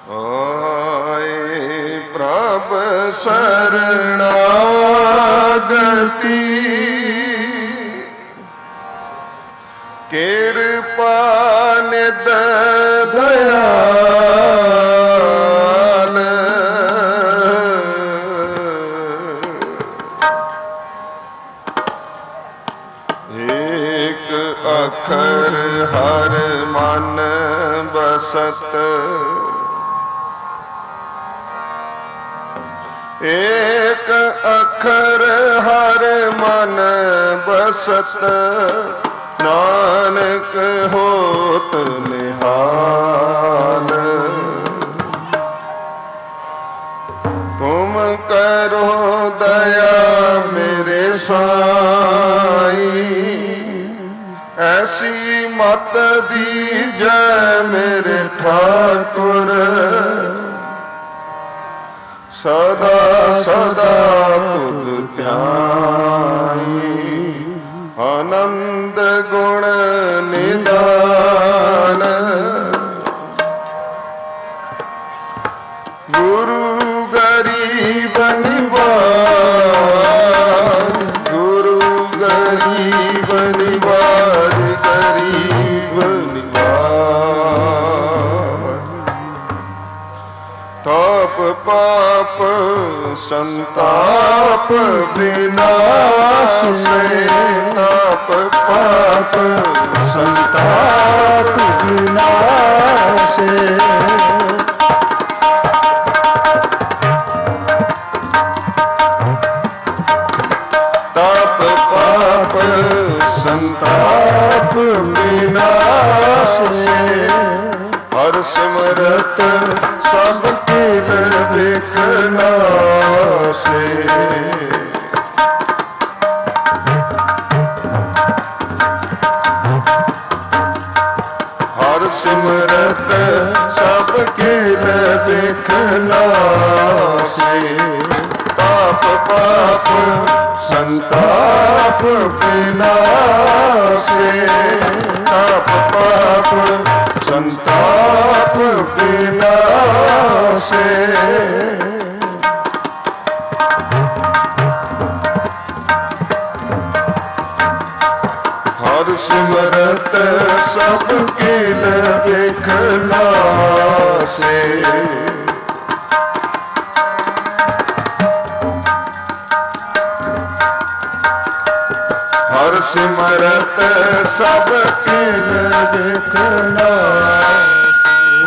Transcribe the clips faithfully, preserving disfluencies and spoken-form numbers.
ਆਏ ਪ੍ਰਭ ਸਰਣਾਗਤੀ ਕਿਰਪਾ ਨਿਧ ਦਇਆਲ ਏਕ ਅੱਖਰ ਹਰ ਮਨ ਬਸਤ ਏਕ ਅੱਖਰ ਹਰ ਮਨ ਬਸਤ ਨਾਨਕ ਹੋਤ ਨਿਹਾਲ ਤੁਮ ਕਰੋ ਦਇਆ ਮੇਰੇ ਸਾਈਂ ਐਸੀ ਮਤ ਦੀਜੈ ਮੇਰੇ ਠਾਕੁਰ ਸਦਾ ਸਦਾ ਤੁਧ ਧਿਆਈ ਆਨੰਦ ਗੁਣ ਨਿਦਾਨ ਗੁਰੂ ਗਰੀਬ ਨਿਵਾਜ ਗੁਰੂ ਗਰੀਬ ਨਿਵਾਜ ਗਰੀਬ ਨਿਵਾਜ ਤਾਪ ਪਾਪ ਸੰਤਾਪ ਵਿਨਾਸ਼ੇ ਤਾਪ ਪਾਪ ਸੰਤਾਪ ਵਿਨਾਸ਼ੇ ਤਾਪ ਪਾਪ ਸੰਤਾਪ ਵਿਨਾਸ਼ੇ ਹਰ ਸਿਮਰਤ ਸਭ ਕੀਲ ਵਿਕਨਾਸੇ ਹਰ ਸਿਮਰਤ ਸਭ ਕੀਲ ਵਿਕਨਾਸੇ ਤਾਪ ਪਾਪ ਸੰਤਾਪ ਵਿਨਾਸੇ ਤਾਪ ਪਾਪ ਸੰਤਾਪ ਵਿਨਾਸੇ ਹਰ ਸਿਮਰਤ ਸਭ ਕੀਲ ਵਿਕਨਾਸੇ ਹਰ ਸਿਮਰਤ ਸਭ ਕੀਲ ਵਿਕਨਾਸੇ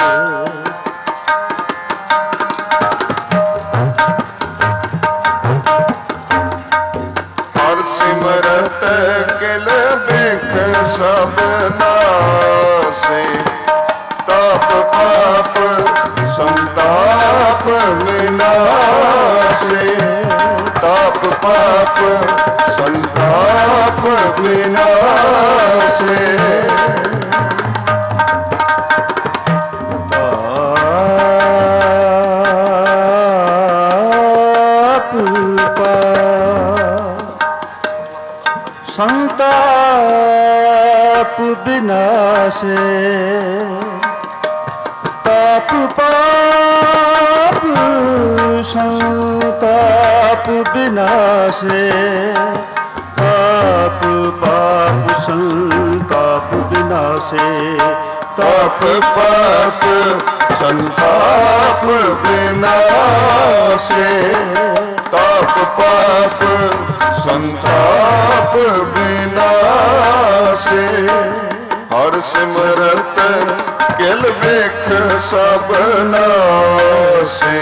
ਹਰ ਸਿਮਰਤ ਕਿਲ ਬਿਖ ਸਭ ਨਾਸੇ ਤਾਪ ਪਾਪ ਸੰਤਾਪ ਵਿਨਾਸੇ ਤਾਪ ਪਾਪ ਸੰਤਾਪ ਵਿਨਾਸੇ संताप विनाशे ताप पाप संताप विनाशे ताप पाप संताप विनाशे ताप पाप संताप विनाशे ताप पाप संताप विनाशे हर सिमरत किल बिख सब नासे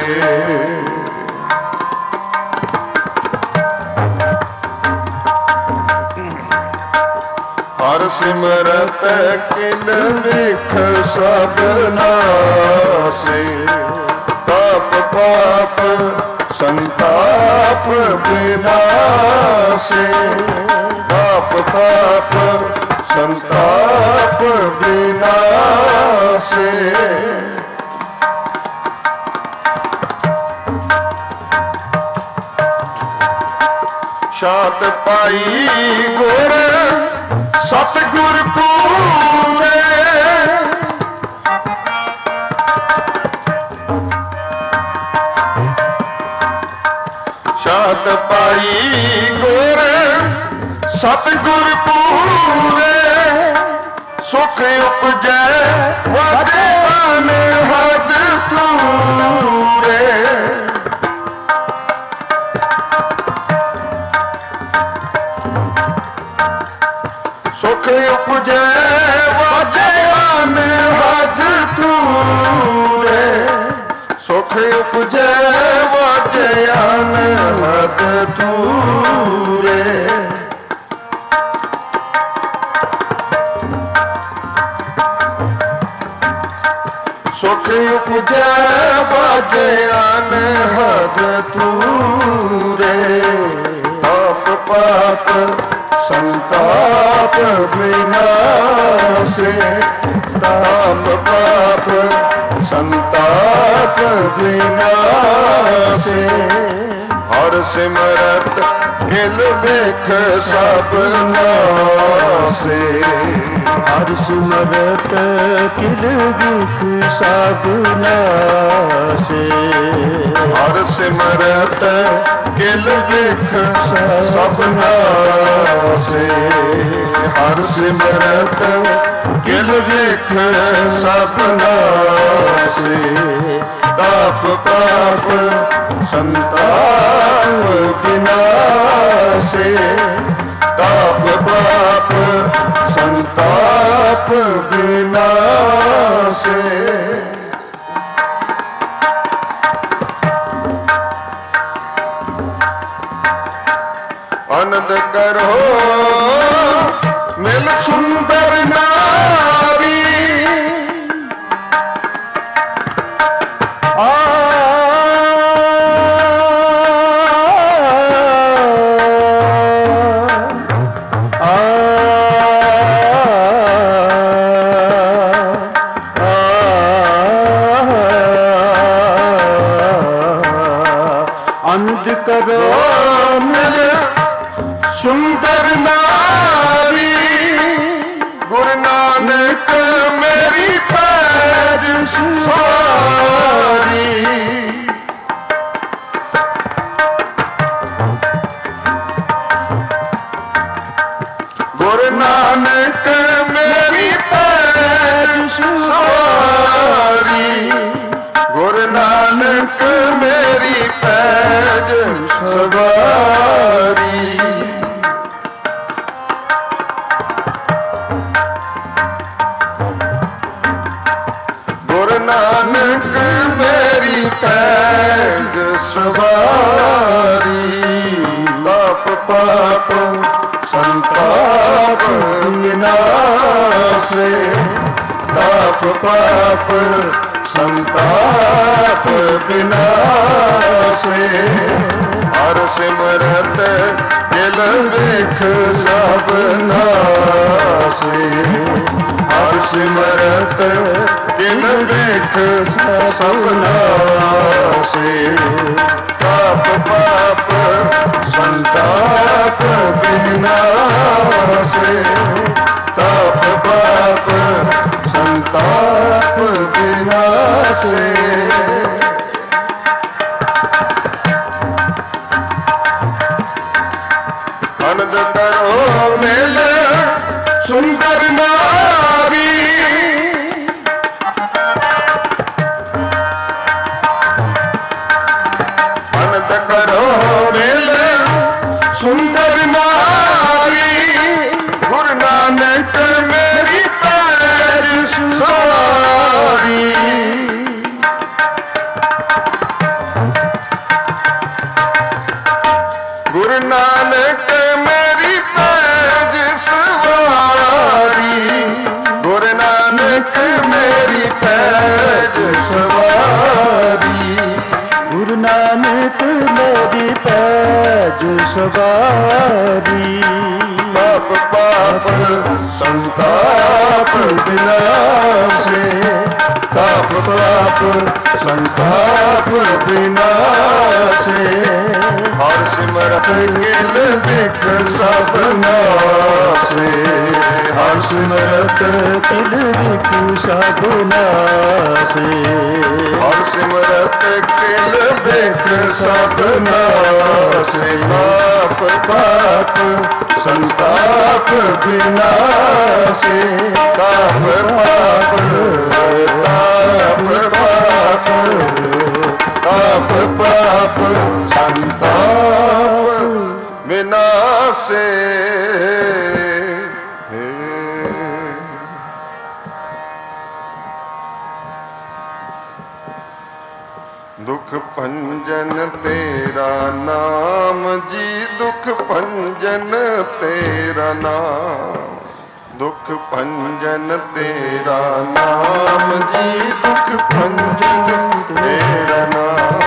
हर सिमरत किल बिख सब नासे ताप पाप संताप विनाशे ताप पाप संताप विनाशे शात पाई गुर सतगुर पूरे ਗੁਰ ਸਤਿਗੁਰ ਪੂਰੇ ਸੁਖ ਉਪਜੈ ਵਾਜੇ ਅਨਹਦ ਤੂਰੇ ਸੁਖ ਉਪਜੈ ਵਾਜੇ ਅਨਹਦ ਤੂਰੇ ਸੁਖ ਉਪਜੈ ਵਾਜੇ ਅਨਹਦ ਤੂਰੇ ਸੁਖ ਉਪਜੈ ਵਾਜੇ ਅਨਹਦ ਤੂਰੇ ਪਾਪ ਪਾਪ ਸੰਤਾਪ ਵਿਨਾਸੇ ਤਾਪ ਪਾਪ ਸੰਤਾਪ ਵਿਨਾਸੇ ਹਰ ਸਿਮਰਤ ਗਿਲ ਵੇਖ ਸਭ ਨਾਸੇ ਹਰ ਸਿਮਰਤ ਕਿਲ ਵਿਖ ਸਭ ਨਾਸੇ ਹਰ ਸਿਮਰਤ ਗਿਲ ਵੇਖ ਸਭ ਨਾਸੇ ਹਰ ਸਿਮਰਤ ਗਿਲ ਵੇਖ ਸਭ ਨਾਸੇ ਤਾਪ ਪਾਪ ਸੰਤਾਪ ਵਿਨਾਸੇ ਤਾਪ ਪਾਪ ਸੰਤਾਪ ਵਿਨਾਸੇ ਆਨੰਦ ਕਰੋ ਮਿਲ ਸੁੰਦਰ ਨਾਰੀ ਆ ਆਨੰਦ ਕਰੋ ਮਿਲ ਸੁੰਦਰ ਨਾਰੀ ਗੁਰੂ ਨਾਨਕ ਮੇਰੀ ਪੈਜ ਸਵਾਰੀ ਗੁਰੂ ਨਾਨਕ ਮੇਰੀ ਪੈਜ ਸਵਾਰੀ ਗੁਰੂ ਨਾਨਕ ਮੇਰੀ ਪੈਜ ਸਵਾਰੀ ਗੁਰੂ ਨਾਨਕ ਮੇਰੀ ਪੈਜ ਸਵਾਰੀ ਪਾਪ ਪਾਪ ਸੰਤਾਪ ਵਿਨਾਸੇ ਤਾਪ ਪਾਪ ਸੰਤਾਪ ਵਿਨਾਸੇ ਹਰ ਸਿਮਰਤ ਦਿਲ ਵੇਖ ਸਭ ਨਾਸੇ ਹਰ ਸਿਮਰਤ ਦਿਲ ਵੇਖ ਸਭ ਨਾਸੇ ਤਾਪ ਪਾਪ ਸੰਤਾਪ ਵਿਨਾਸੇ ਤਾਪ ਪਾਪ ਸੰਤਾਪ ਵਿਨਾਸੇ ਆਨੰਦ ਕਰੋ ਮਿਲ ਸੁੰਦਰ ਨਾਰੀ ਆਨੰਦ ਕਰੋ ਮਿਲ ਸੁੰਦਰ ਨਾਰੀ ਗੁਰੂ ਨਾਨਕ ਮੇਰੀ ਪੈਜ ਸਵਾਰੀ ਗੁਰੂ ਨਾਨਕ ਮੇਰੀ ਪੈਜ ਸਵਾਰੀ ਗੁਰੂ ਨਾਨਕ ਮੇਰੀ ਪੈਜ ਸਵਾਰੀ ਗੁਰੂ ਨਾਨਕ ਮੇਰੀ ਪੈਜ ਸਵਾਰੀ ਪਾਪ ਪਾਪ ਸੰਤਾਪ ਵਿਨਾਸੇ ਤਾਪ ਪਾਪ ਸੰਤਾਪ ਵਿਨਾਸੇ ਹਰ ਸਿਮਰਤ ਗਿਲ ਵਿਖ ਸਭ ਨਾਸੇ ਹਰ ਸਿਮਰਤ ਕਿਲ ਵਿਖ ਸਭ ਨਾਸੇ ਹਰ ਸਿਮਰਤ ਗਿਲ ਵਿਖ सब नासे पाप पाप संताप विनाशे ताप पाप ताप पाप ताप पाप संताप विनाशे। दुख भंजन तेरा नाम जी, दुख भंजन तेरा नाम, दुख भंजन तेरा नाम जी, दुख भंजन तेरा नाम।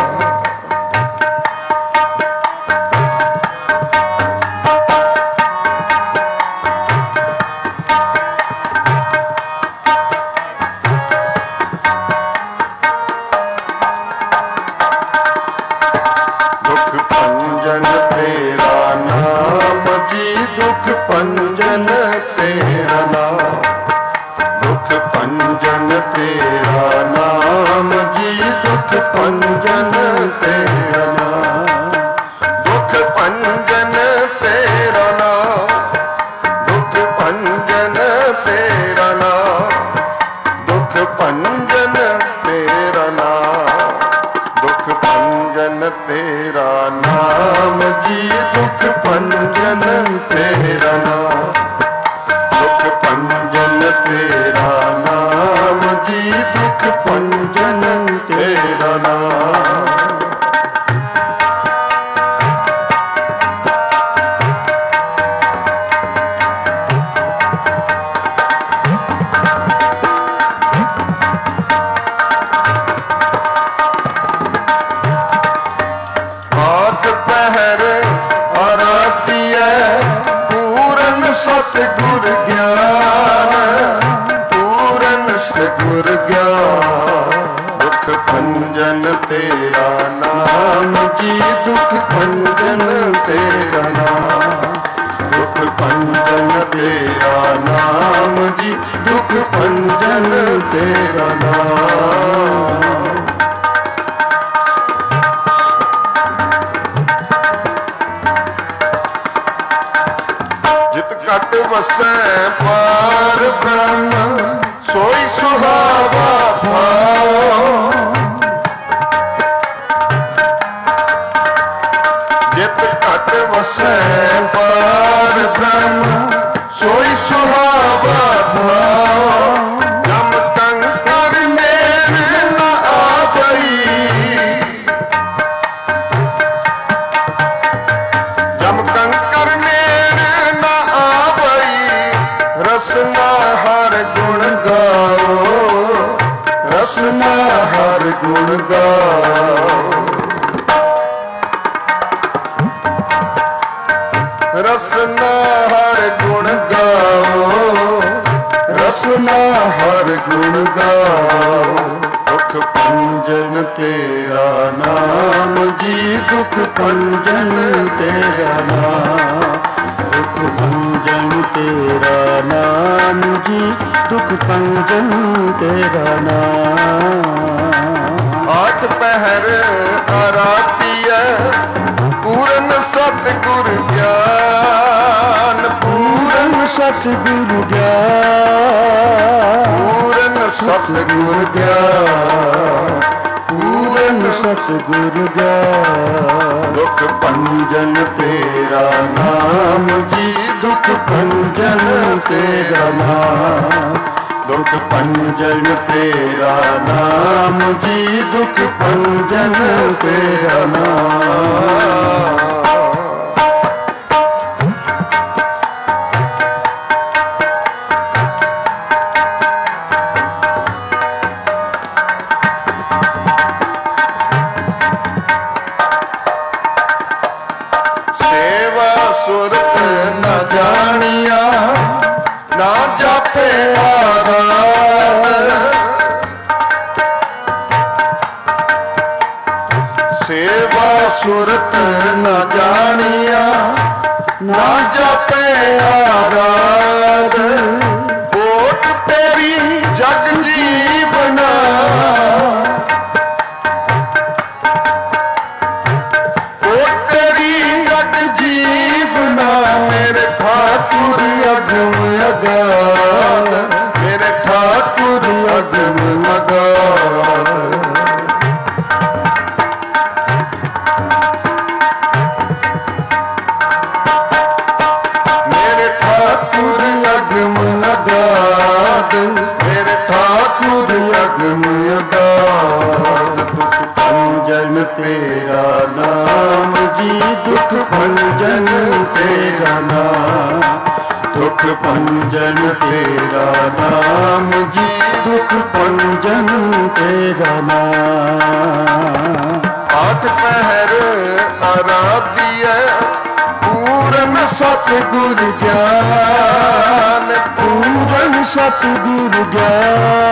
ਅਗਾਧ। ਦੁਖ ਭੰਜਨ ਤੇਰਾ ਨਾਮ ਜੀ, ਦੁਖ ਭੰਜਨ ਤੇਰਾ ਨਾਮ। ਦੁਖ ਭੰਜਨ ਤੇਰਾ ਨਾਮ ਜੀ, ਦੁਖ ਭੰਜਨ ਤੇਰਾ ਨਾਮ। ਆਠ ਪਹਿਰ ਆਰਾਧੀਐ ਪੂਰਨ ਸਤਿਗੁਰ ਗਿਆਨ। ਪੂਰਨ ਸਤਿਗੁਰ ਗਿਆਨ।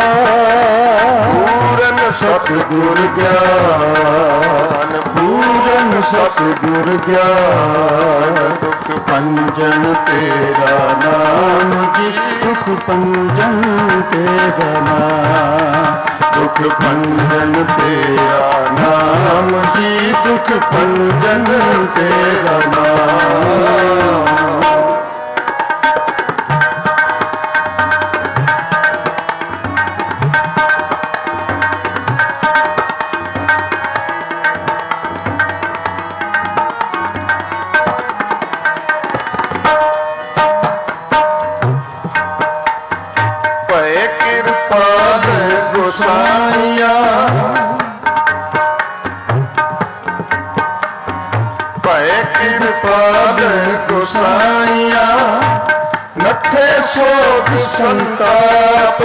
ਪੂਰਨ ਸਤਿਗੁਰ ਗਿਆਨ। ਪੂਰਨ ਸਤਿਗੁਰ ਗਿਆਨ। ਦੁਖ ਭੰਜਨ ਤੇਰਾ ਨਾਮ ਜੀ, ਦੁਖ ਭੰਜਨ ਤੇਰਾ ਨਾਮ। ਦੁਖ ਭੰਜਨ ਤੇਰਾ ਨਾਮ ਜੀ, ਦੁਖ ਭੰਜਨ ਤੇਰਾ ਨਾਮ। ਭਏ ਕਿਰਪਾਲ ਗੁਸਾਈਆ, ਭਏ ਕਿਰਪਾਲ ਗੁਸਾਈਆ। ਨੱਠੇ ਸੋਗ ਸੰਤਾਪ,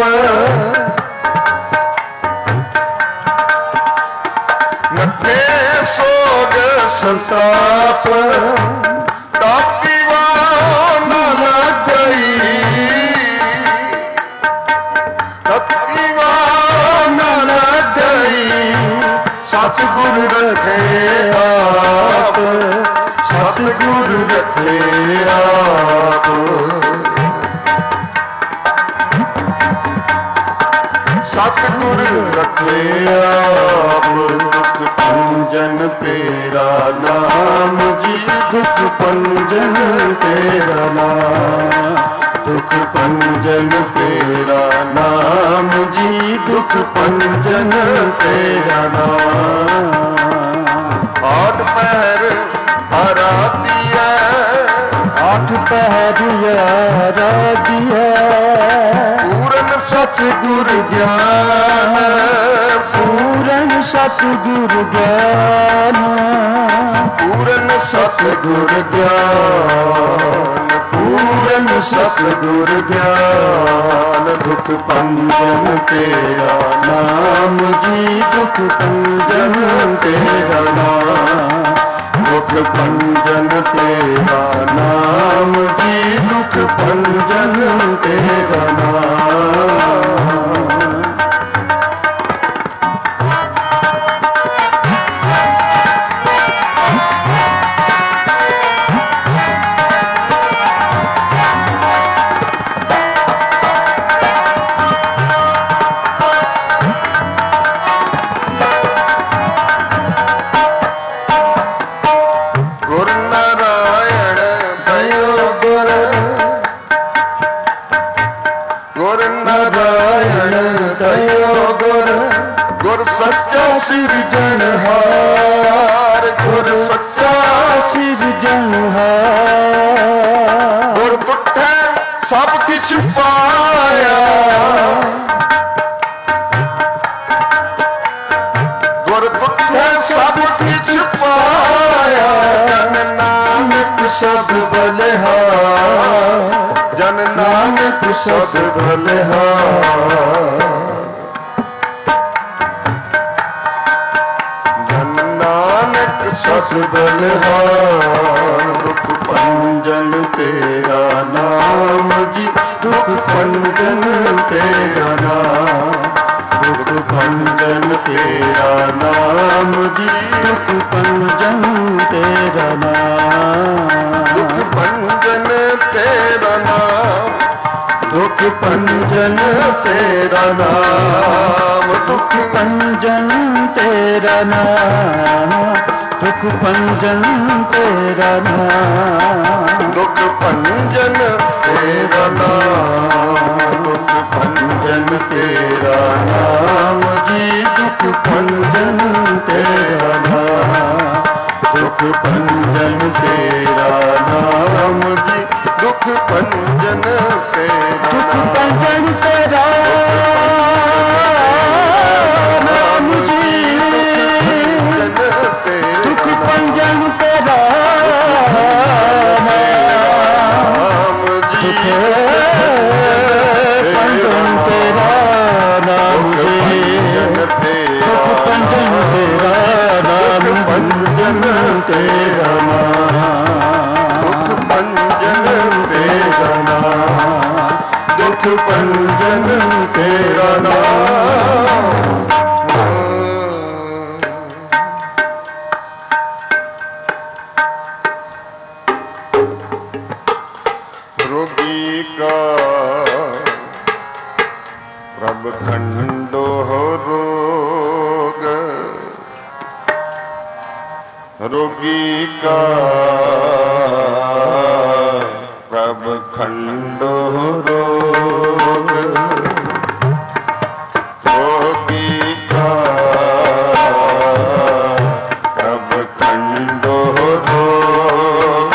ਨੱਠੇ ਸੋਗ ਸੰਤਾਪ। ਤਾਪੀ ਵਾਹ ਨਾ ਲੱਗਈ, ਤਾਪੀ ਵਾਹ ਨਾ ਲੱਗਈ। ਸਤਿਗੁਰ ਰੱਖੇ ਆਪ, ਸਤਿਗੁਰ ਰੱਖੇ ਆਪ। ਸਤਿਗੁਰ ਰੱਖੇ ਆਪ। ਦੁਖ ਭੰਜਨ ਤੇਰਾ ਨਾਮ ਜੀ, ਦੁਖ ਭੰਜਨ ਤੇਰਾ ਨਾਮ। ਦੁਖ ਭੰਜਨ ਤੇਰਾ ਨਾਮ ਜੀ, ਦੁਖ ਭੰਜਨ ਤੇਰਾ ਨਾਮ। ਆਠ ਪਹਿਰ ਆਰਾਧੀਐ, ਆਠ ਪਹਿਰ ਆਰਾਧੀਐ। ਪੂਰਨ ਸਤਿਗੁਰ ਗਿਆਨ। ਪੂਰਨ ਸਤਿਗੁਰ ਗਿਆਨ। ਪੂਰਨ ਸਤਿਗੁਰ ਗਿਆਨ। ਪੂਰਨ ਸਤਿਗੁਰ ਗਿਆਨ। ਦੁਖ ਭੰਜਨ ਤੇਰਾ ਨਾਮ ਜੀ, ਦੁਖ ਭੰਜਨ ਤੇਰਾ ਨਾਮ। ਦੁਖ ਭੰਜਨ ਤੇਰਾ ਨਾਮ ਜੀ, ਦੁਖ ਭੰਜਨ ਤੇਰਾ ਨਾਮ। ਗੁਰ ਨਾਰਾਇਣ ਦਇਓ ਗੁਰ, ਗੁਰ ਨਾਰਾਇਣ ਦਇਓ ਗੁਰ। ਗੁਰ ਸੱਚਾ ਸਿਰਜਣਹਾਰ, ਗੁਰ ਸੱਚਾ ਸਿਰਜਣਹਾਰ। ਗੁਰ ਤੁਠੈ ਸਭ ਕਿਛ ਪਾਇਆ। ਗੁਰ ਤੁਠੈ ਸਭ ਕਿਛ ਪਾਇਆ। ਜਨ ਨਾਨਕ ਸਦ ਬਲਿਹਾਰ, ਜਨ ਨਾਨਕ ਸਦ ਬਲਿਹਾਰ। ਜਨ ਨਾਨਕ ਸਦ ਬਲਿਹਾਰ। ਦੁਖ ਭੰਜਨ ਤੇਰਾ ਨਾਮ ਜੀ, ਦੁਖ ਭੰਜਨ ਤੇਰਾ ਨਾਮ। ਦੁਖ ਭੰਜਨ ਤੇਰਾ ਨਾਮ ਜੀ, ਦੁਖ ਭੰਜਨ ਤੇਰਾ ਨਾਮ। ਦੁਖ ਭੰਜਨ ਤੇਰਾ ਨਾਮ। ਦੁਖ ਭੰਜਨ ਤੇਰਾ ਨਾਮ। ਦੁਖ ਭੰਜਨ ਤੇਰਾ ਨਾਮ। ਦੁਖ ਭੰਜਨ ਤੇਰਾ ਨਾਮ। ਦੁਖ ਭੰਜਨ ਤੇਰਾ ਨਾਮ। ਦੁਖ ਭੰਜਨ ਤੇਰਾ ਨਾਮ ਜੀ, ਦੁਖ ਭੰਜਨ ਤੇਰਾ ਨਾਮ। ਦੁਖ ਭੰਜਨ ਤੇਰਾ ਨਾਮ ਜੀ, ਦੁਖ ਭੰਜਨ ਤੇਰਾ। ਦੁਖ ਭੰਜਨ ਤੇਰਾ रोगी का प्रभ खंडो रोग, रोगी का प्रभ खंडो रोग,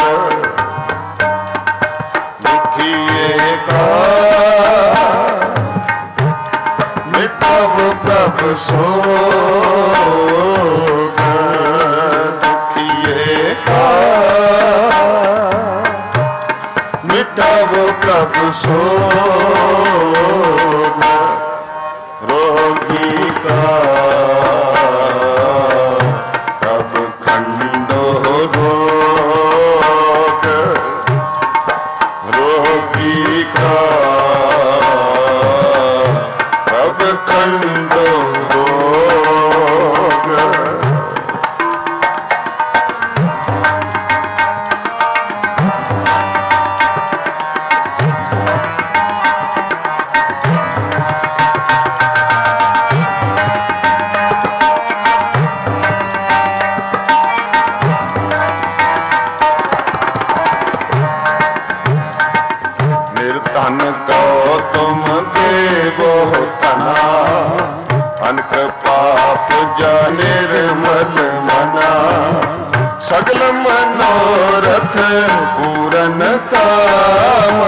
दुखिए का मिटाव प्रभ सोग, दुखिए का मिटाव प्रभ सोग, रोगी का प्रभ खंडो रोग, रोगी का प्रभ खंडो रोग। निर्धन को तुम देवो तना, अनक पाप जा निर्मल मना, सगल मनोरथ पूरन काम,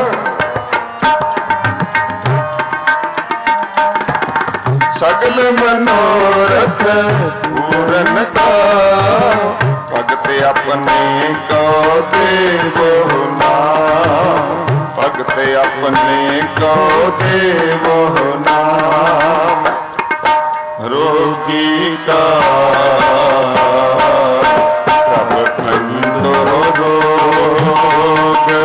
सगल मनोरथ पूरन काम, भगत अपने को देवो नाम, भगत अपने को देवो नाम, रोगी का प्रभ खंडो रोग,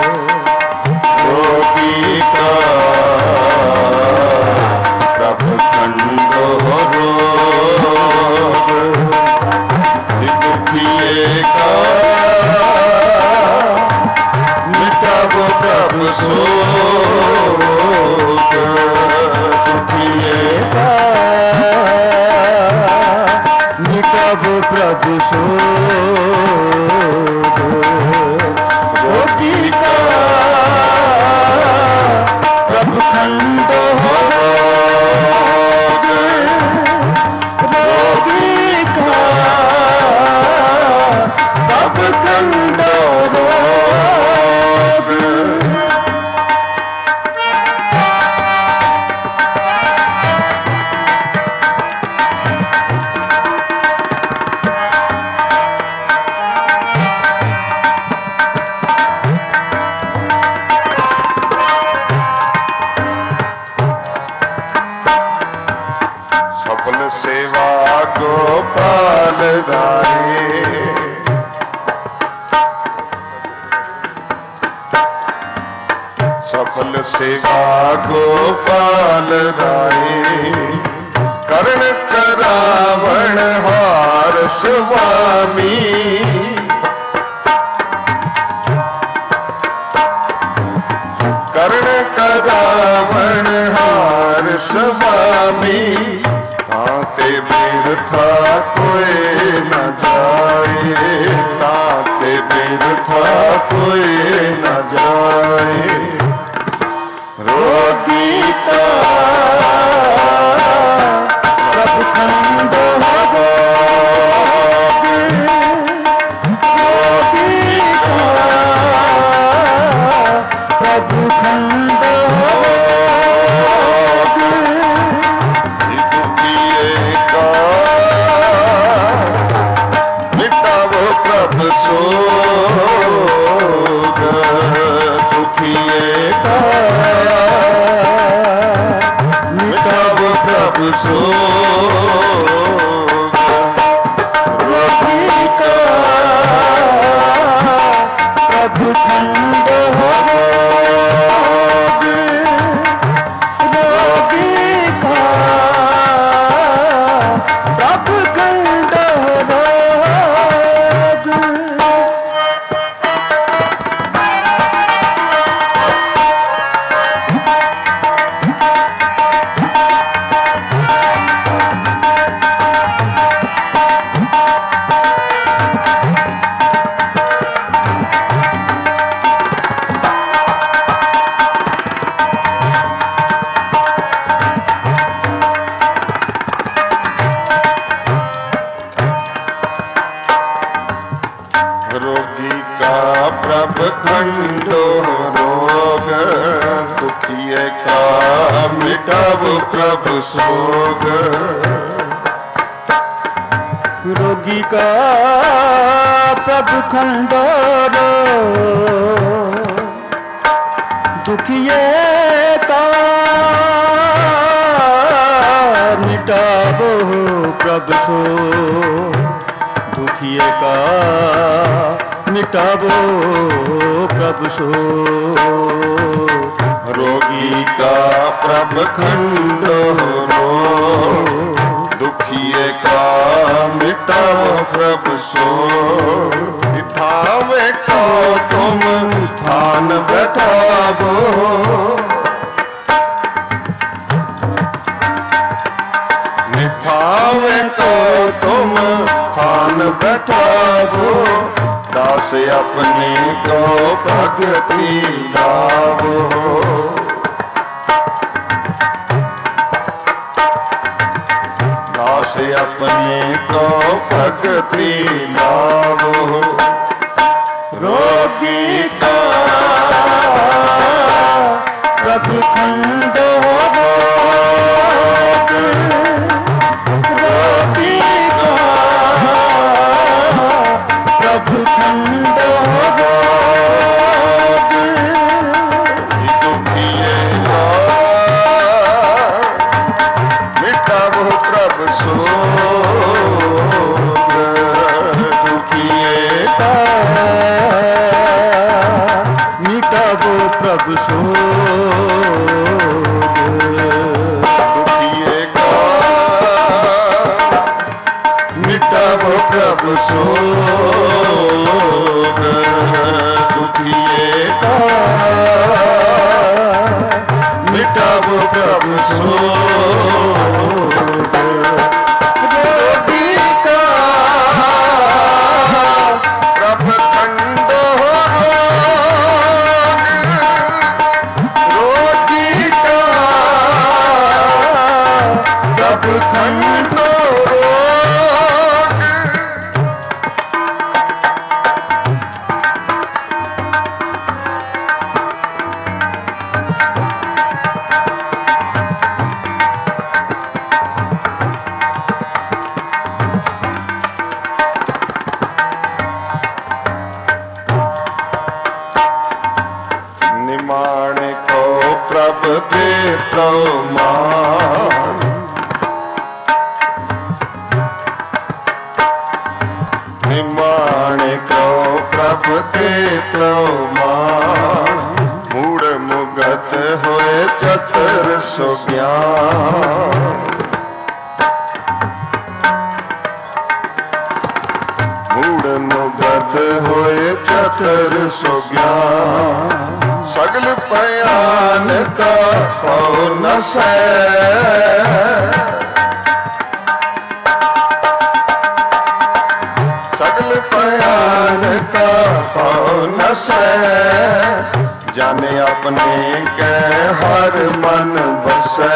रोगी का प्रभ खंडो रोग, दुखिए का मिटाव प्रभ सोग, दुखिए का मिटाव प्रभ सोग, रोगी का प्रभ खंडो रोग, रोगी का प्रभ खंडो रोग। सफल सेवा गोपाल दारे, सफल सेवा गोपाल दारे, कर्ण करावण हार स्वामी, कर्ण करावण हार स्वामी, ताते बिरथा कोई न जाए, ताते बिरथा कोई न जाए, रोगी का प्रभ खंडो रोग, रोगी का प्रभ खंडो रोग, दुखिए का मिटाव प्रभ सोग, दुखिए का मिटाव प्रभ सोग, रोगी का प्रभ खंडो रोग, रोगी का प्रभ खंडो रोग। खंडो रोग, दुखिए का मिटावो प्रभु सोग। रोगी का प्रभु खंडो रोग, दुखिए का मिटावो प्रभु सोग, दुखिए का मिटावो प्रभु सोग। रोगी का प्रभु खंडो रोग, दुखिए का मिटाओ प्रभु सोग। थावे को तुम थान बैठावो, निथावे को तुम थान बैठावो। दास अपने को भगति लावो, दास अपने को भगति लावो। रोगी का प्रभु खंडो रोग, रोगी का प्रभु खंडो रोग, दुखिए का मिटावो प्रभु सोग। दुखिए का मिटावो प्रभु सोग, दुखिए का मिटावो प्रभु सोग। दुखिए का मिटावो प्रभु सोग। रोगी का प्रभु खंडो रोग, रोगी का प्रभु खंडो रोग। निमाणे को प्रभु दे तो मान, निमाणे को प्रभु दे तो मान। मूड मुगत होए चतुर सो ज्ञान, मूड मुगत होए चतुर सो ज्ञान। सगल पयान का हो न सै, सगल पयान का हो न सै। जाने अपने के हर मन बसै,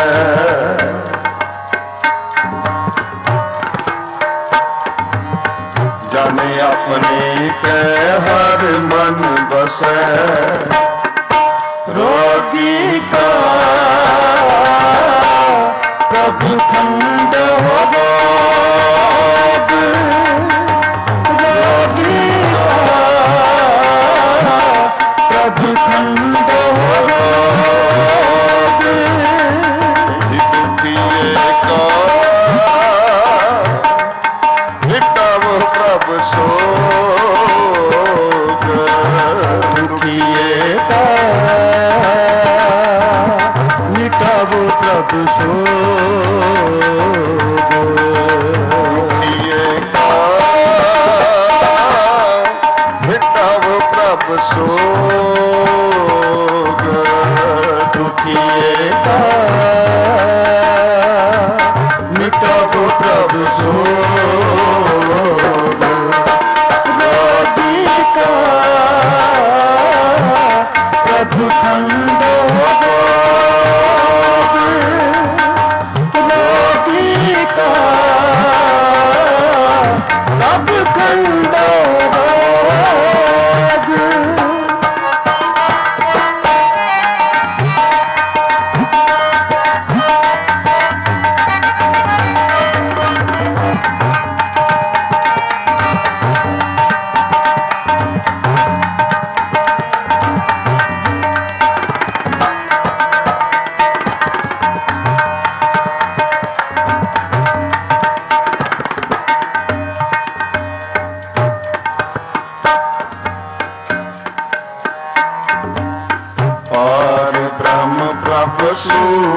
जाने अपने के हर मन बसै। रोगी का प्रभु खंडो रोग, रोगी का प्रभु खंडो रोग, दुखिए का मिटावो प्रभु सोग। दुखिए का मिटावो प्रभु सोग, दुखिए का मिटावो प्रभु सोग। दुखिए का मिटावो प्रभु सोग। रोगी का प्रभु खंडो रोग, रोगी का प्रभु खंडो रोग,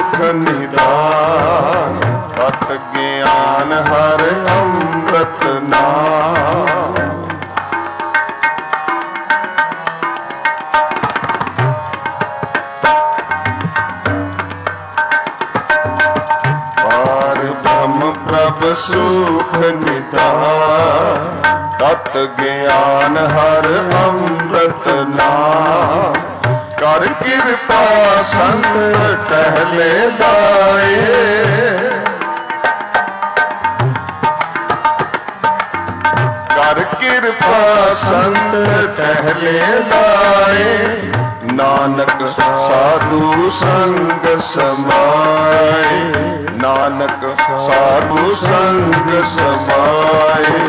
सुख निदान, तत ज्ञान हर अमृत नाम। पार ब्रह्म प्रभ सुख निदान, तत ज्ञान हर अमृत नाम। कर कृपा संत टहले लाए, कर कृपा संत टहले लाए। नानक साधु संग समाए, नानक साधु संग समाए।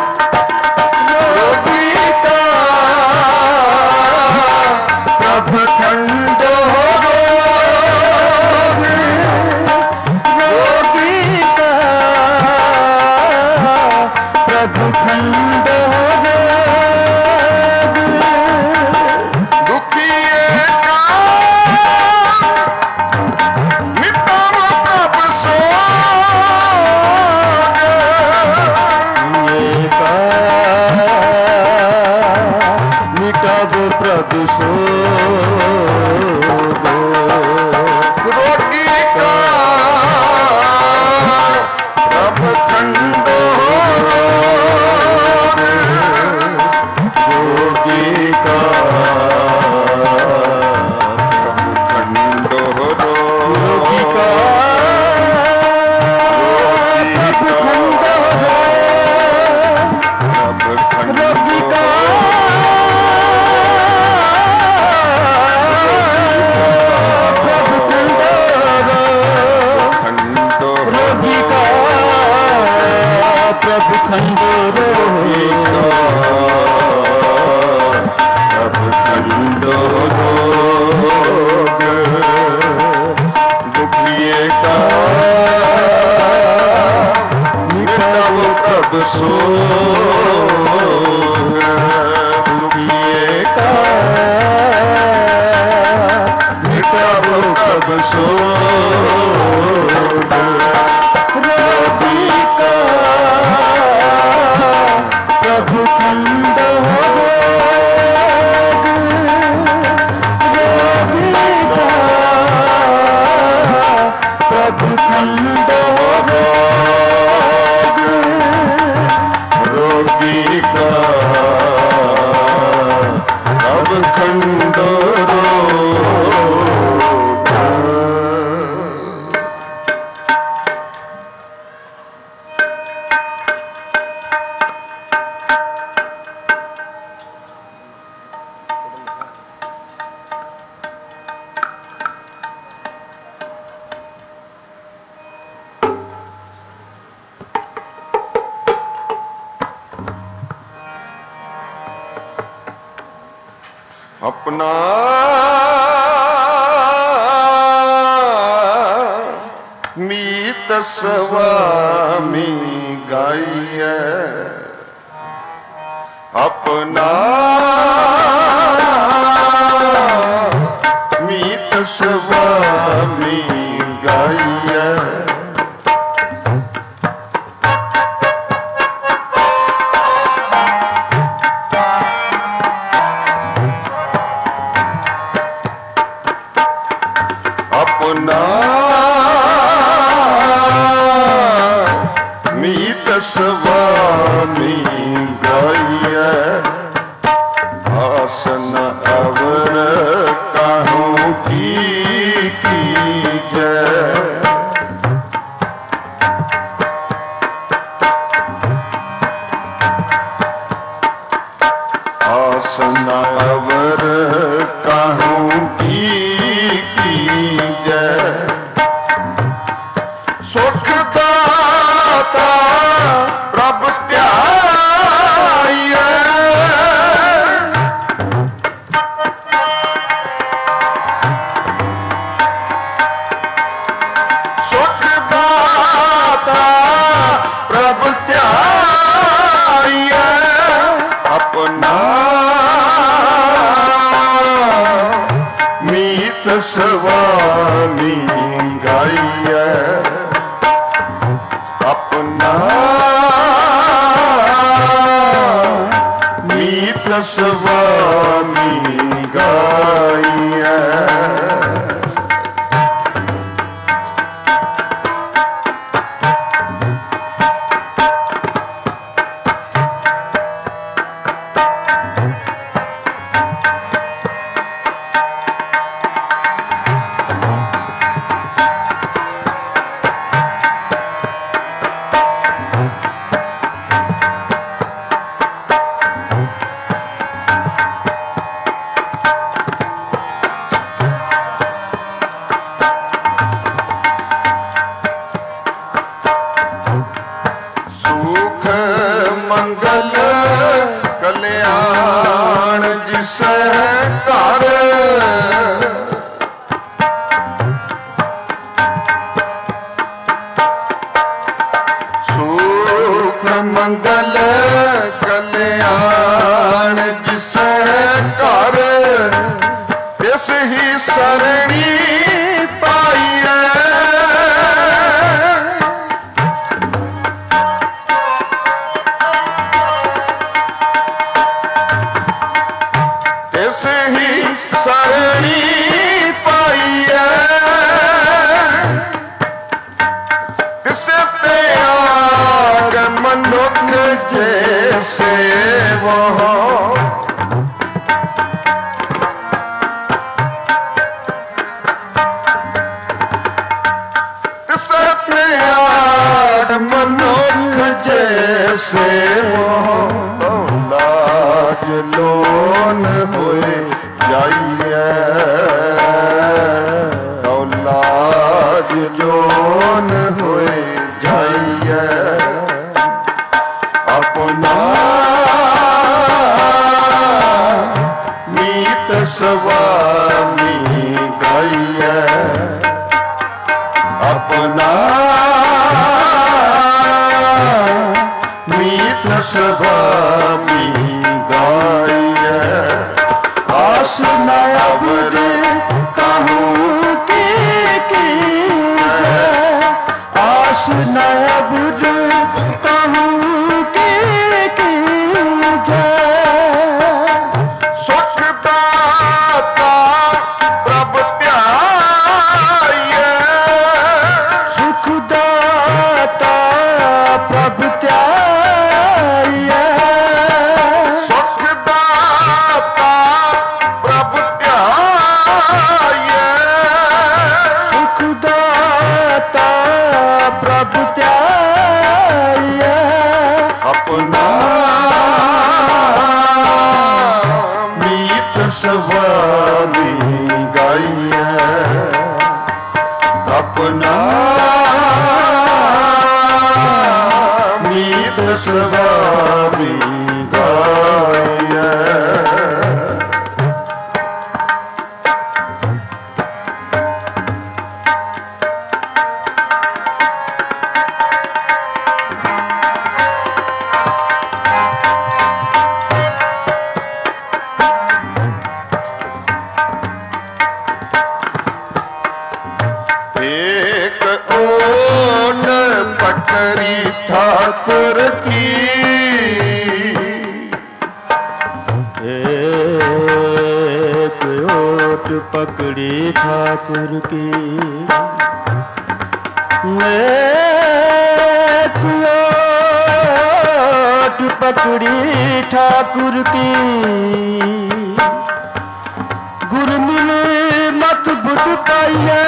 प्रभु खंड रोगी का प्रभु खंड दुखिए का मिटाव प्रभु सोग, ये का मिटाव प्रभु सोग। रोगी का प्रभु खंड रोगी का प्रभु खंड रोगी का प्रभु खंड रोगी का रोगी का प्रभु खंड रोगी का प्रभु खंड रोग। दुखिए का मिटाव प्रभु सोग, दुखिए का मिटाव प्रभु सोग। रोगी का प्रभु खंड रोगी का प्रभु खंड रोगी का प्रभु खंड रोग। अपना मीत स्वामी गाइए, अपना मीत स्वामी गाइए। अपना मीत स्वामी गाइए, आसन अवर कहूँ की जय। आसन अवर कहूँ की जय। सुख दाता प्रभु त्याइए, सुख दाता प्रभु त्याइए। अपना मीत स्वामी गाइए, अपना मीत स्वामी गाइए। मंगल कल्याण जिसे कर सुख मंगल कल्याण जिसे कर इस ही सरणी पाइए। ही सरणी पाइए तिसे त्याग मनुख जैसे वो तिसे त्याग मनुख जैसे वो लाज लोन होए जाइए। औलाद जोन होए जाइए अपना मीत स्वामी गाइए। अपना मीत स्वामी गाइए। आस नया बुरे कहूँ की कीजिए। आस नया बुरे कहूँ की कीजिए। सुख दाता प्रभु त्याइए। सुख दाता प्रभु त्याइए। सुख दाता प्रभु त्याइए। सुख दाता प्रभु त्याइए। अपना मीत स्वामी गाइए। अपना मीत स्वामी गाइए। एक ओट पकड़ी ठाकुर की। एक ओट पकड़ी ठाकुर की। एक ओट पकड़ी ठाकुर की। गुरु मिले मत बुद्ध पाइए।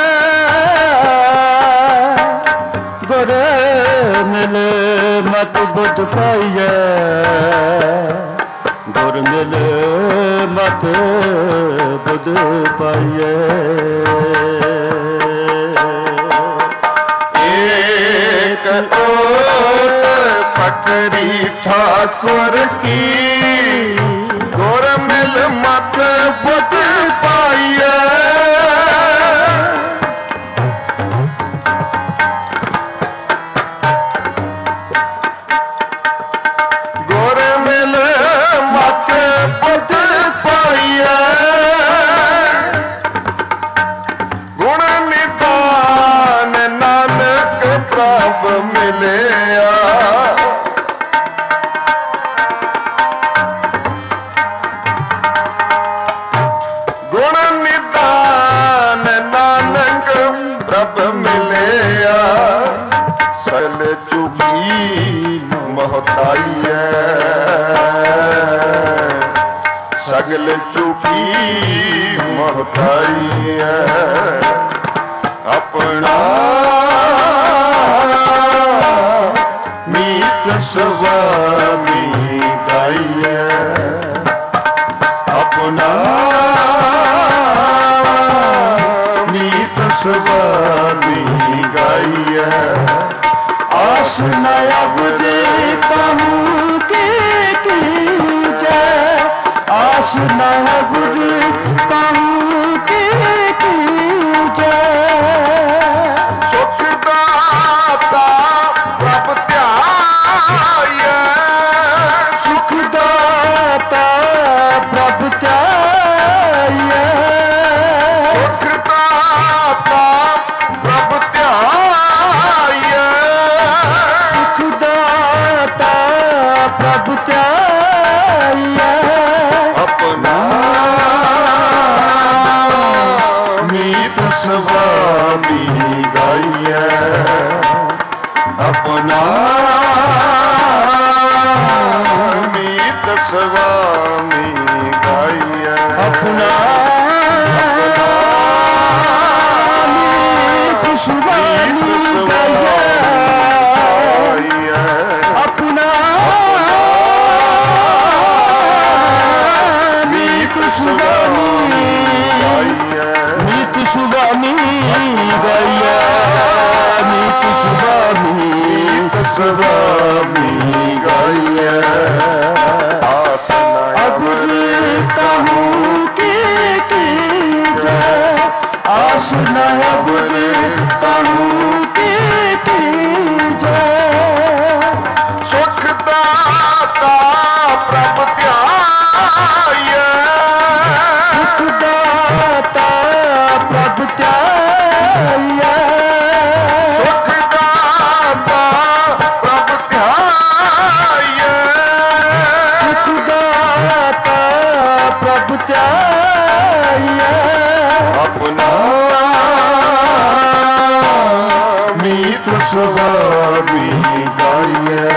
गुरु मिले मत बुद्ध पाइए। गुरु मिले मत बुद्ध पाइए। एक ओट पकड़ी ठाकुर की। गुरु मिल मत बुद्ध पाइए। गुरु मिल मत बुद्ध पाइए। गुण निदान नानक प्रभ मिले। चूकी महताई है, सगल चूकी महताई है। अपना मीत स्वामी गाई है, अपना मीत स्वामी गाई है। आस न अब देता हूँ के कीजे, आस न अब देता हूँ के कीजे। सुख दाता प्रभ ध्याये, सुख दाता प्रभ ध्याये, सुख दाता प्रभ ध्याये, सुख दाता प्रभ ध्याये। अपना मीत स्वामी गाइए, अपना मीत स्वामी गाइए, अपना मीत स्वामी गाइए, अपना मीत स्वामी गाइए, मीत स्वामी गाइए, मीत स्वामी स्वामी गाइए। आस अब देता हूँ के कीजे, आस न अब देता हूँ के कीजे। सुख दाता प्रभ ध्याये, सुख दाता प्रभ ध्याये, सुख दाता प्रभ ध्याये, सुख दाता प्रभ ध्याये। अपना मीत स्वामी गाइए,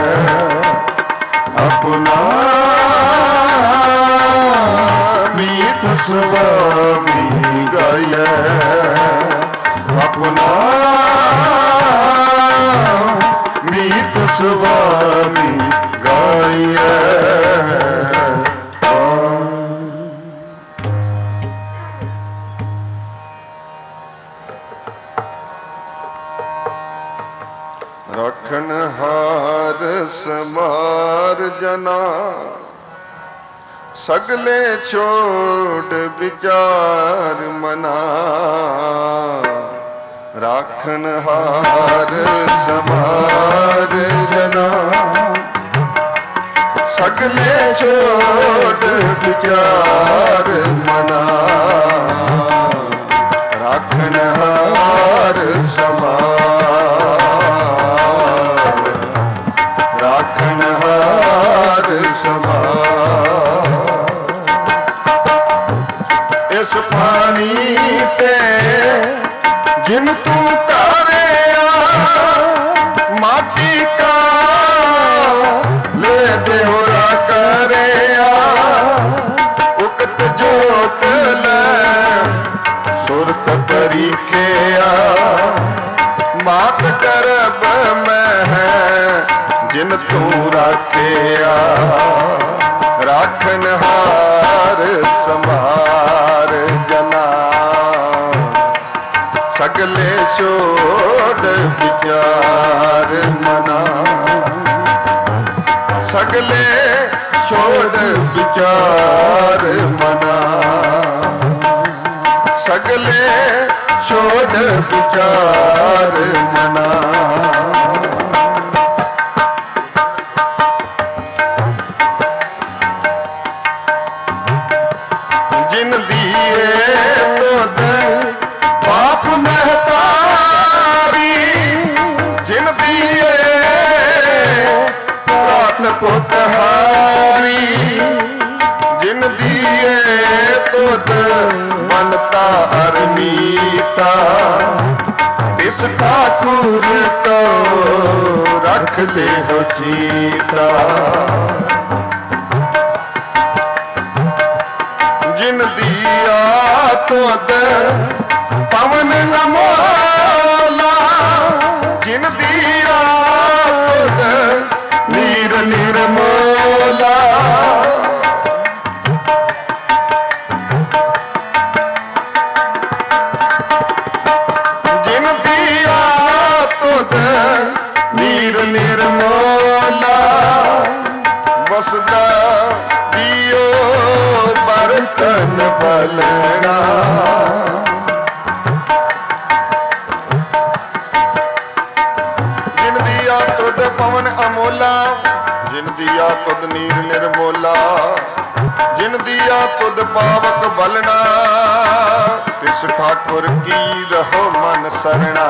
अपना मीत स्वामी गाइए, अपना मीत स्वामी गाइए। रखन हार समार जना, सगले छोड़ विचार मना। राखन हार समार जना, सगले छोड़ विचार मना। राखन हार समार, राखन हार समार। इस पानी ते जिन तू तारे माटी का ले देवरा करे उकत जोत ले सुरत परी के मात करब में है जिन तू राखे। राखन हार समार जना, सगले छोड़ विचार मना। सगले छोड़ विचार मना, सगले छोड़ विचार मना। जिन दिए तो दे पाप महतारी, जिन दिए प्रात पुतहारी, जिन दिए तो दे मनता अरनीता। तिस ठाकुर को रख ले हो चीता। जिन दिया तुद पवन अमोला, जिन दिया तुद नीर निर्मोला। जिन दिया तुद नीर निर्मोला, बसदा दियो बरतन बलना। जिन दिया तुद पवन अमोला, जिन दिया तुद नीर निर्मोला। जिन दिया तुद पावक बलना, तिस ठाकुर की रहो मन सरना।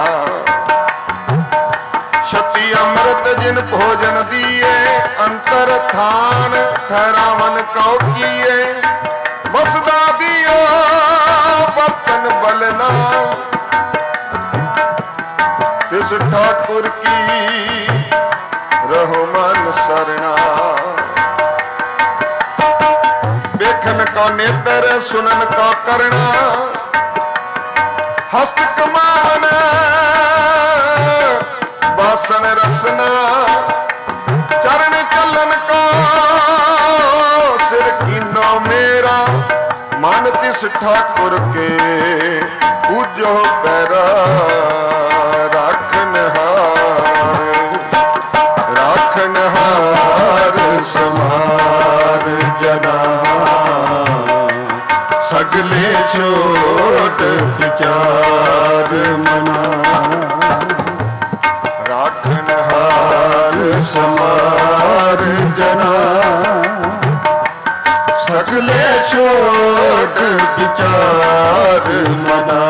शक्ति अमृत जिन भोजन दिए, अंतर थान ठहरावन कौ किए। बसदा दियो बर्तन बलना, तिस ठाकुर की रहो मन सरना। देखन को नेत्र सुनन को करना, हस्त कमान बासन रसना। चरण चलन को सिर कीनो मेरा, मन तिस ठाकुर के पूजो पैरा। राखन हार राखन हार समार जना, सगले छोट विचार मना। राखन हार समार जना, सगले छोट विचार मना।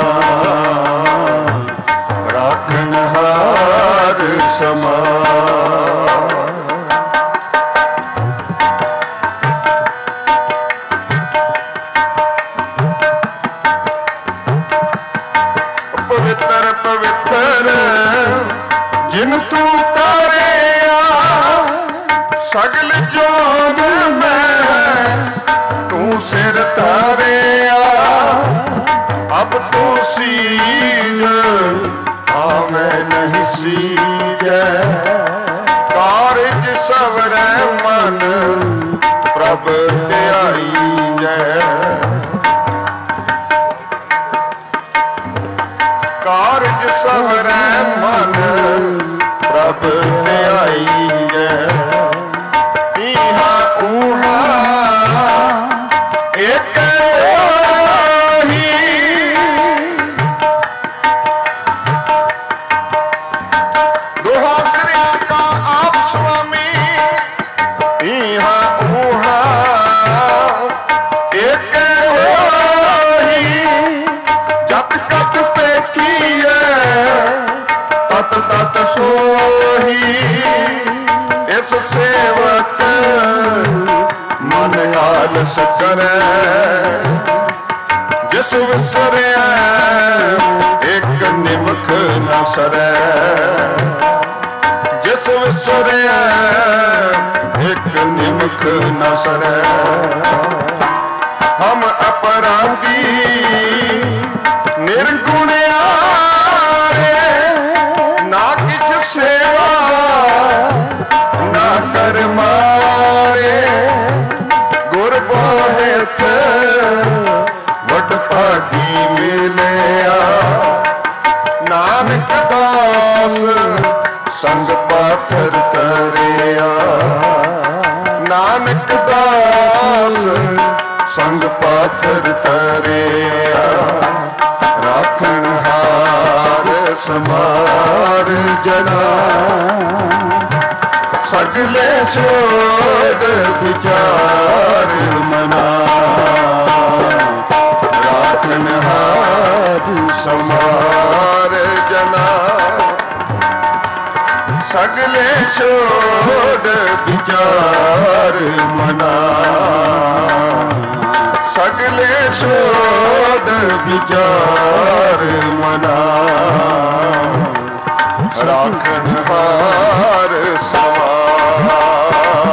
राखन हार समार। पवित्र पवित्र जिन तू तारिया, सगल जोन में तू सिर तारिया। अब तू सीज आवे नहीं सीज, कारज सवरै मन प्रभ ध्याई जय। कारज सवरै मन प्रभ ध्याई जय। इहा उहा एक ओही, दोहा श्रिया का आप स्वामी। इहा उहा एक ओही, जत कत पे किए तत तत सोही। इस सेवक मन आलस करे, जिस विसरे एक निमख न सरे। जिस विसरे एक निमख न सरे। हम अपराधी निर्गुणिया ना किछ सेवा ना कर मारे। गुर बोहित वड भागी मिलिया, नानक दास संग पाथर तरिया। नानक दास संग पाथर तरिया। राखन हार समार जना, सगले छोड़ विचार मना। राखन हार समार जना, सगले छोड़ विचार मना। ਸਗਲੇ ਛੋੜ ਵਿਚਾਰ ਮਨਾ ਰਾਖਣ ਹਾਰ ਸਵਾਰ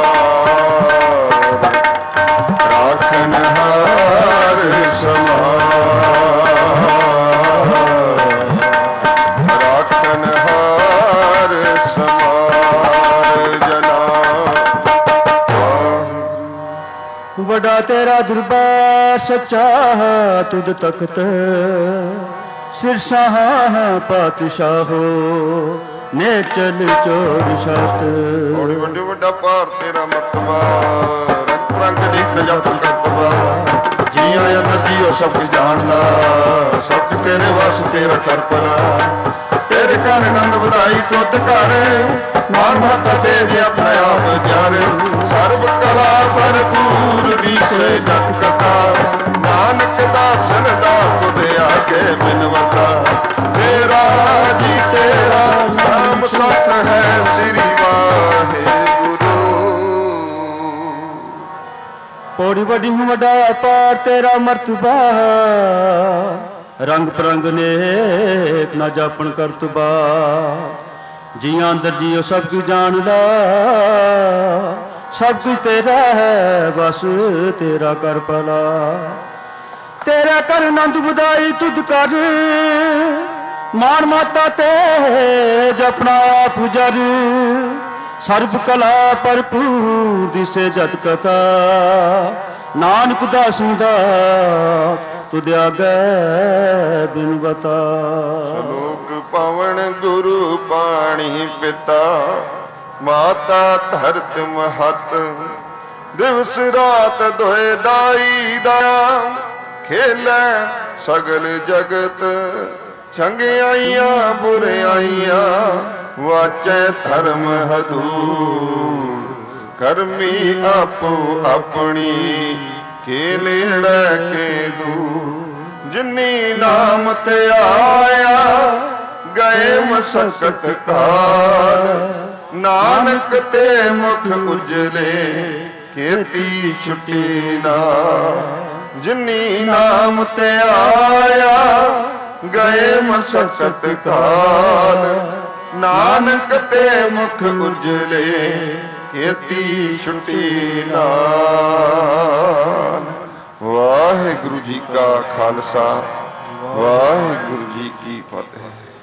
ਰਾਖਣ ਹਾਰ ਸਵਾਰ ਰਾਖਣ ਹਾਰ ਸਵਾਰ ਜਨਾ ਵੱਡਾ ਤੇਰਾ ਦਰਬਾਰ ਸੱਚਾ ਤੁਧ ਤਖਤ ਸਿਰ ਸਾਹ ਪਾਤਸ਼ਾਹੋ ਨੇ ਚਲ ਚੋਰ ਸ਼ਤ ਬੜੀ ਵੱਡੇ ਵੱਡਾ ਭਾਰ ਤੇਰਾ ਮਰਤਬਾ ਰੰਗ ਰੰਗ ਦੀ ਖਜਬ ਕਰਤਬਾ ਜੀਆਂ ਅੰਦਰ ਜੀਓ ਸਭ ਕੁਝ ਜਾਣਦਾ ਸਭ ਕੁਝ ਤੇਰੇ ਵਾਸ ਤੇਰਾ ਕਰਪਨਾ ਤੇਰੇ ਘਰ ਆਨੰਦ ਵਧਾਈ ਤੁਧ ਘਰ ਮਾਨ ਮਾਤਾ ਦੇਵੀ ਆਪਣਾ ਆਪ ਜਾਰ ਸਰਬ ਕਲਾ ਭਰਪੂਰ ਦੀਸੇ ਜਤ ਕਥਾ ਨਾਨਕ ਦਾਸਨ ਦਾਸ ਤੁਧ ਆਗੇ ਬਿਨਵਤਾ ਤੇਰਾ ਜੀ ਤੇਰਾ ਨਾਮ ਸਤ ਹੈ ਸ੍ਰੀ ਵਾਹਿਗੁਰੂ ਪੌੜੀ ਵੱਡੀ ਹੂੰ ਵੱਡਾ ਪਾਰ ਤੇਰਾ ਮਰਤਬਾ ਰੰਗ ਪ੍ਰੰਗ ਨੇਕ ਨਾ ਜਾਪਣ ਕਰਤਬਾ ਜੀਆਂ ਅੰਦਰ ਜੀਓ ਸਭ ਕੁਝ ਜਾਣਦਾ ਸਭ ਕੁਝ ਤੇਰਾ ਹੈ ਬਸ ਤੇਰਾ ਕਰ ਭਲਾ ਤੇਰਾ ਕਰ ਆਨੰਦ ਵਧਾਈ ਤੁਧ ਕਰ ਮਾਨ ਮਾਤਾ ਤੇ ਜਪਣਾ ਆਪ ਜਰ ਸਰਬ ਕਲਾ ਭਰਪੂਰ ਦਿਸੇ ਜਤ ਕਥਾ ਨਾਨਕ ਦਾਸੂ ਦਾ ਤੁਧ ਆਗੇ ਬਿਨ ਬਤਾ ਸ਼ਲੋਕ ਪਵਨ ਗੁਰੂ ਪਾਣੀ ਪਿਤਾ ਮਾਤਾ ਧਰਤ ਮਹਤ ਦਿਵਸ ਰਾਤ ਦੋਏ ਦਾਈ ਦਾ ਖੇਲੇ ਸਗਲ ਜਗਤ ਚੰਗਿਆਈਆਂ ਬੁਰਿਆਈਆਂ ਵਾਚੈ ਧਰਮ ਹਦੂਰ ਕਰਮੀ ਆਪੋ ਆਪਣੀ ਖੇਲੇੜਾ ਕੇ ਦੂਰ ਜਿਨੀ ਨਾਮ ਤੇ ਆਇਆ ਗਏ ਮਸਕਤ ਕਾਲ ਨਾਨਕ ਤੇ ਮੁਖ ਉਜਲੇ ਖੇਤੀ ਛੁੱਟੀ ਨਾ ਜਿਨੀ ਨਾਮ ਤੇ ਆਇਆ ਗਏ ਮਸਕਤ ਕਾਲ ਨਾਨਕ ਤੇ ਮੁਖ ਉਜਲੇ ਖੇਤੀ ਛੁੱਟੀ ਨਾਲ ਵਾਹਿਗੁਰੂ ਜੀ ਕਾ ਖਾਲਸਾ ਵਾਹਿਗੁਰੂ ਜੀ ਕੀ ਫਤਿਹ।